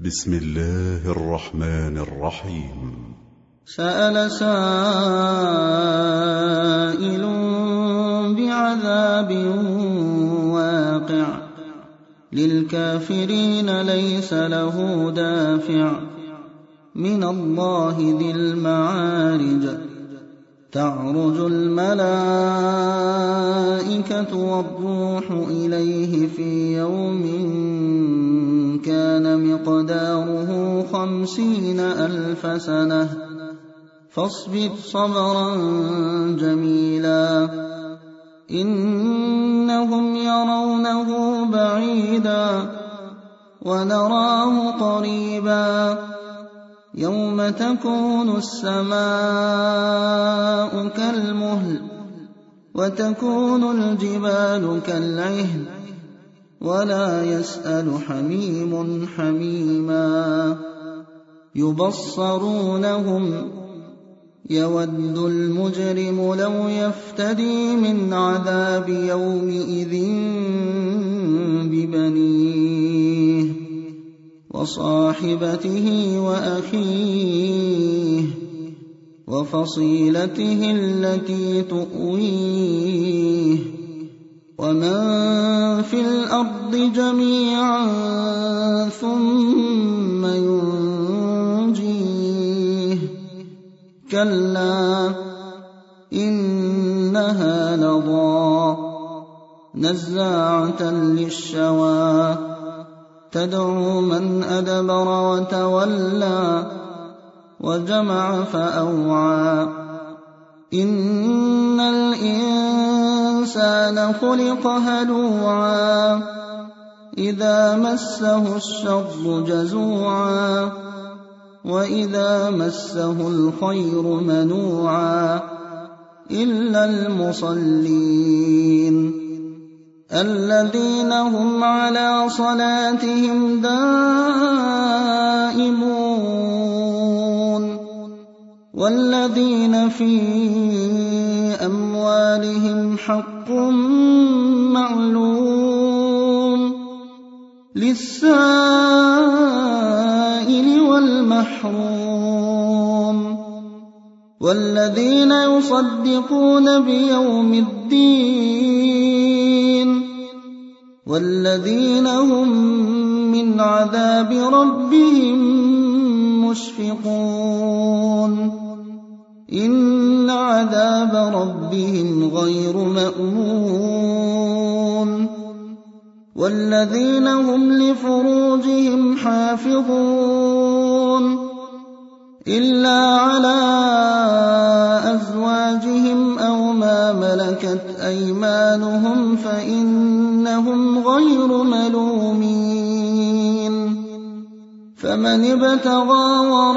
بسم الله الرحمن الرحيم. سأل سائل بعذاب واقع للكافرين ليس له دافع من الله ذي المعارج تعرج الملائكة والروح إليه في يوم كان مقداره 50,000 سنة فاصبر صبرا جميلا إنهم يرونه بعيدا ونراه قريبا يوم تكون السماء كالمهل وتكون الجبال كالعهن ولا يسأل حميم حميما يبصرونهم يود المجرم لو يفتدي من عذاب يومئذ ببنيه وصاحبته وأخيه وفصيلته التي تؤويه ومن في الأرض جميعا ثم ينجيه كلا إنها لظى نزاعة للشوى تدعو من أدبر وتولى وجمع فأوعى إن الإنسان خلق هلوعا إذا مسه الشر جزوعا وإذا مسه الخير منوعا إلا المصلين الذين هم على صلاتهم دائمون والذين في أموالهم حق معلوم للسائل والمحروم والذين يصدقون بيوم الدين والذين هم من عذاب ربهم مشفقون إن عذاب ربهم غير مأمون والذين هم لفروجهم حافظون إلا على أزواجهم أو ما ملكت أيمانهم فإنهم غير ملومين فمن ابتغى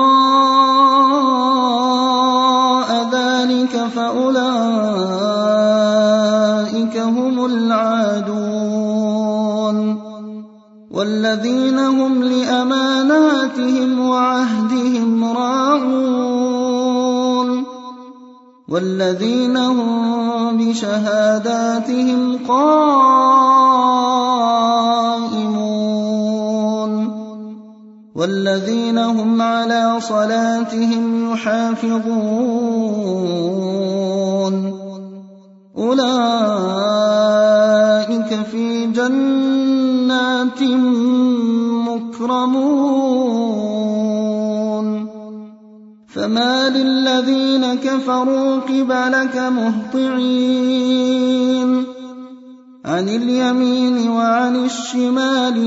وراء ذلك فأولئك هم العادون والذين هم لأماناتهم وعهدهم راعون والذين هم بشهاداتهم قائمون والذين هم على صلاتهم يحافظون أولئك في جنات مكرمون فما للذين كفروا قبلك مهطعين عن اليمين وعن الشمال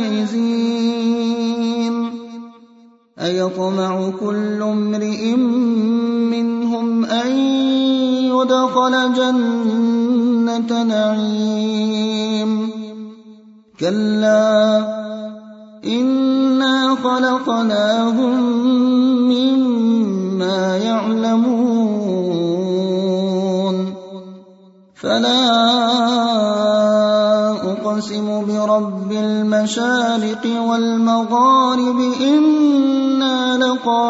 عزين أيطمع كل امرئ منهم أن يدخل جنة نعيم كلا إنا خلقناهم مما يعلمون فلا أقسم برب المشارق والمغارب إنا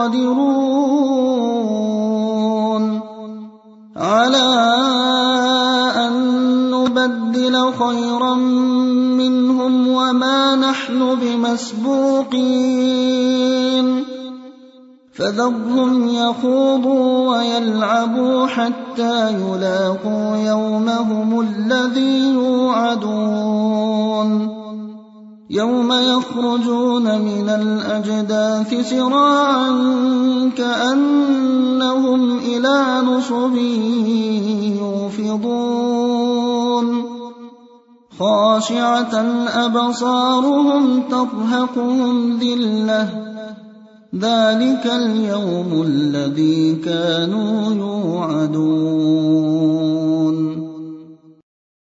لقادرون على أن نبدل خيرا منهم وما نحن بمسبوقين فذرهم يخوضوا ويلعبوا حتى يلاقوا يومهم الذي يوعدون يوم يخرجون من الأجداث سراعا كأنهم إلى نصب يوفضون خاشعة أبصارهم ترهقهم ذلة ذلك اليوم الذي كانوا يوعدون